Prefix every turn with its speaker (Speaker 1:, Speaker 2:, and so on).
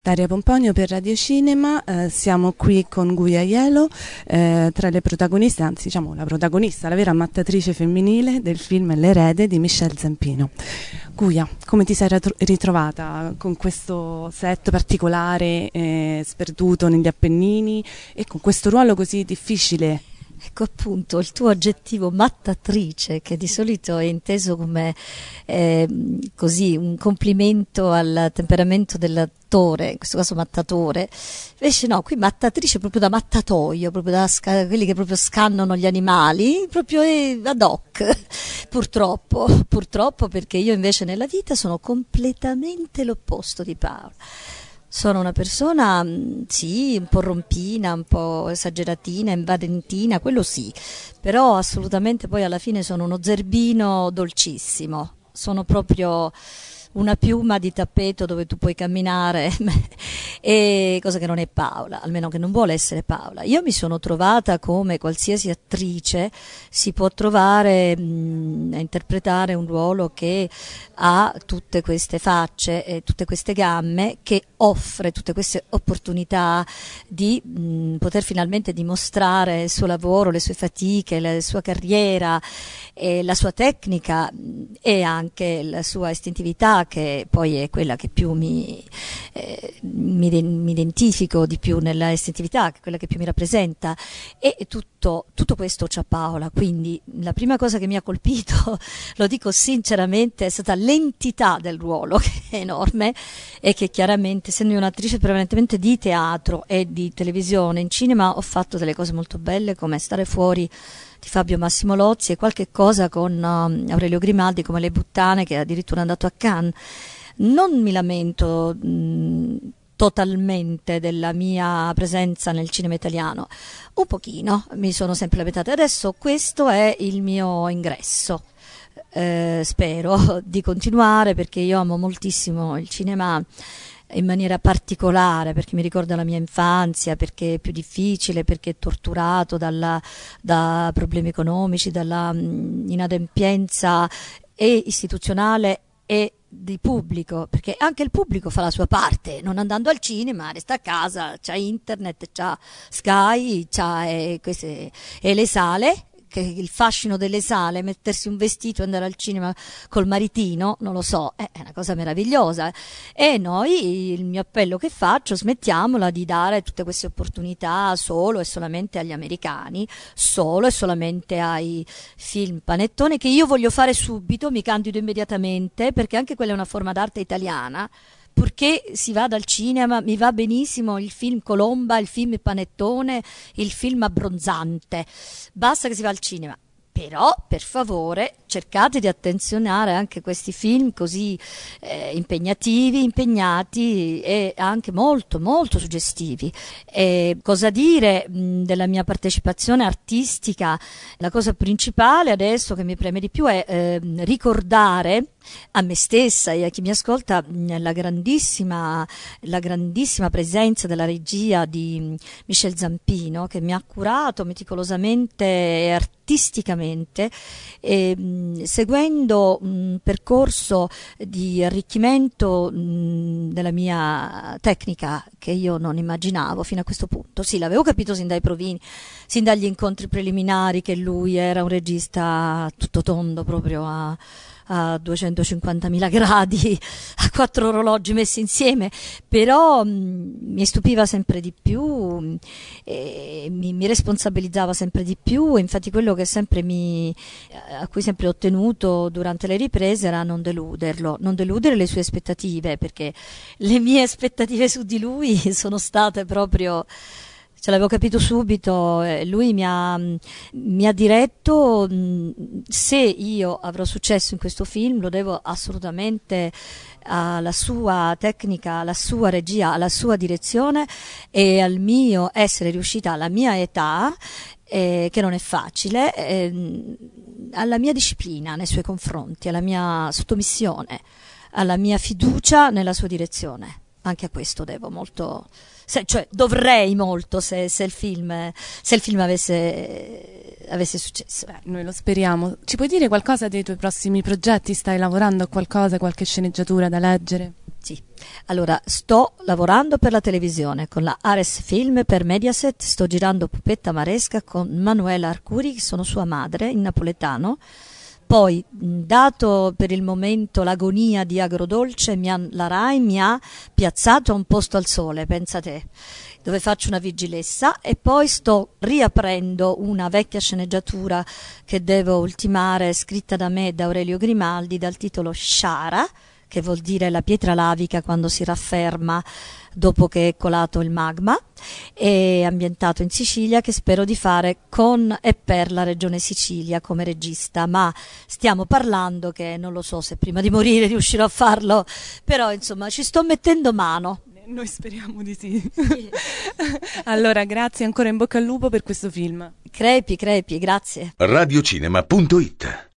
Speaker 1: Daria Pomponio per Radio Cinema, siamo qui con Guia Aiello, tra le protagoniste, anzi diciamo la protagonista, la vera ammattatrice femminile del film L'erede di Michel Zampino. Guia, come ti sei ritrovata con questo set particolare, sperduto negli Appennini e con questo ruolo così difficile?
Speaker 2: Ecco appunto il tuo aggettivo mattatrice, che di solito è inteso come così un complimento al temperamento dell'attore, in questo caso mattatore. Invece no, qui mattatrice proprio da mattatoio, proprio da quelli che proprio scannano gli animali, proprio ad hoc. Purtroppo, perché io invece nella vita sono completamente l'opposto di Paola. Sono una persona, sì, un po' rompina, un po' esageratina, invadentina, quello sì, però assolutamente poi alla fine sono uno zerbino dolcissimo, sono proprio una piuma di tappeto dove tu puoi camminare, e cosa che non è Paola, almeno che non vuole essere Paola. Io mi sono trovata come qualsiasi attrice si può trovare a interpretare un ruolo che ha tutte queste facce e tutte queste gamme, che offre tutte queste opportunità di poter finalmente dimostrare il suo lavoro, le sue fatiche, la sua carriera, e la sua tecnica e anche la sua istintività, che poi è quella che più mi identifico di più nella istintività, che è quella che più mi rappresenta, e tutto questo c'ha Paola. Quindi la prima cosa che mi ha colpito, lo dico sinceramente, è stata l'entità del ruolo, che è enorme, e che chiaramente, essendo un'attrice prevalentemente di teatro e di televisione, in cinema ho fatto delle cose molto belle come Stare fuori di Fabio Massimo Lozzi e qualche cosa con Aurelio Grimaldi come Le Buttane, che è addirittura andato a Cannes. Non mi lamento totalmente della mia presenza nel cinema italiano, un pochino mi sono sempre lamentata. Adesso questo è il mio ingresso, spero di continuare, perché io amo moltissimo il cinema in maniera particolare, perché mi ricorda la mia infanzia, perché è più difficile, perché è torturato da problemi economici, dalla inadempienza e istituzionale e di pubblico, perché anche il pubblico fa la sua parte, non andando al cinema, resta a casa, c'ha internet, c'ha Sky, c'ha e le sale, che il fascino delle sale, mettersi un vestito e andare al cinema col maritino, non lo so, è una cosa meravigliosa. E noi, il mio appello che faccio, smettiamola di dare tutte queste opportunità solo e solamente agli americani, solo e solamente ai film panettone, che io voglio fare subito, mi candido immediatamente, perché anche quella è una forma d'arte italiana. Purché si vada al cinema, mi va benissimo il film Colomba, il film Panettone, il film abbronzante, basta che si va al cinema. Però, per favore, cercate di attenzionare anche questi film così impegnati e anche molto, molto suggestivi. Cosa dire della mia partecipazione artistica? La cosa principale adesso che mi preme di più è ricordare a me stessa e a chi mi ascolta la grandissima presenza della regia di Michel Zampino, che mi ha curato meticolosamente e artisticamente, seguendo un percorso di arricchimento della mia tecnica che io non immaginavo fino a questo punto. Sì, l'avevo capito sin dai provini, sin dagli incontri preliminari, che lui era un regista tutto tondo, proprio a 250.000 gradi, a 4 orologi messi insieme, però mi stupiva sempre di più, mi responsabilizzava sempre di più, e infatti quello che a cui sempre ho tenuto durante le riprese era non deludere le sue aspettative, perché le mie aspettative su di lui sono state proprio... Ce l'avevo capito subito, lui mi ha diretto. Se io avrò successo in questo film lo devo assolutamente alla sua tecnica, alla sua regia, alla sua direzione e al mio essere riuscita alla mia età, che non è facile, alla mia disciplina nei suoi confronti, alla mia sottomissione, alla mia fiducia nella sua direzione. anche a questo devo molto, cioè dovrei molto se il film avesse successo.
Speaker 1: Noi lo speriamo. Ci puoi dire qualcosa dei tuoi prossimi progetti? Stai lavorando a qualcosa, qualche sceneggiatura da leggere?
Speaker 2: Sì, allora sto lavorando per la televisione con la Ares Film per Mediaset, sto girando Pupetta Maresca con Manuela Arcuri, che sono sua madre, in napoletano. Poi, dato per il momento l'agonia di Agrodolce, la Rai mi ha piazzato a Un posto al sole, pensa te, dove faccio una vigilessa, e poi sto riaprendo una vecchia sceneggiatura che devo ultimare, scritta da me e da Aurelio Grimaldi, dal titolo Sciara, che vuol dire la pietra lavica quando si rafferma dopo che è colato il magma, è ambientato in Sicilia, che spero di fare con e per la regione Sicilia come regista, ma stiamo parlando che non lo so se prima di morire riuscirò a farlo, però insomma ci sto mettendo mano.
Speaker 1: Noi speriamo di sì. Allora, grazie ancora, in bocca al lupo per questo film.
Speaker 2: Crepi, grazie.
Speaker 3: Radiocinema.it